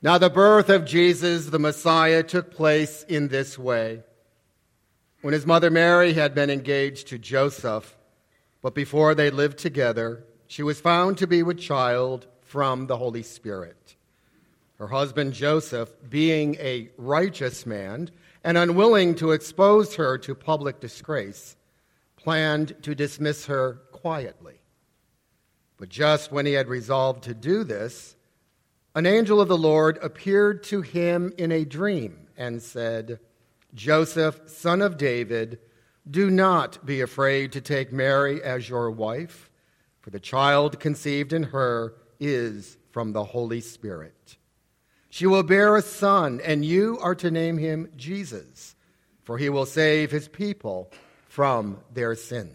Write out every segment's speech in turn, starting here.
Now the birth of Jesus, the Messiah, took place in this way. When his mother Mary had been engaged to Joseph, but before they lived together, she was found to be with child from the Holy Spirit. Her husband Joseph, being a righteous man and unwilling to expose her to public disgrace, planned to dismiss her quietly. But just when he had resolved to do this, an angel of the Lord appeared to him in a dream and said, "Joseph, son of David, do not be afraid to take Mary as your wife, for the child conceived in her is from the Holy Spirit. She will bear a son, and you are to name him Jesus, for he will save his people from their sins."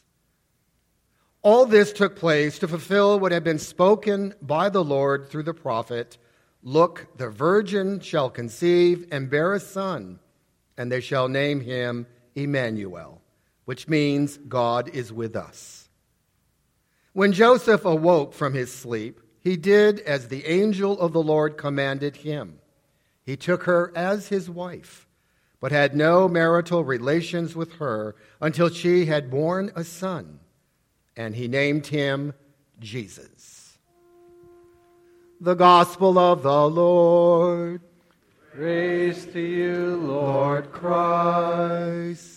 All this took place to fulfill what had been spoken by the Lord through the prophet, "Look, the virgin shall conceive and bear a son, and they shall name him Emmanuel," which means God is with us. When Joseph awoke from his sleep, he did as the angel of the Lord commanded him. He took her as his wife, but had no marital relations with her until she had borne a son, and he named him Jesus. The Gospel of the Lord. Praise to you, Lord Christ.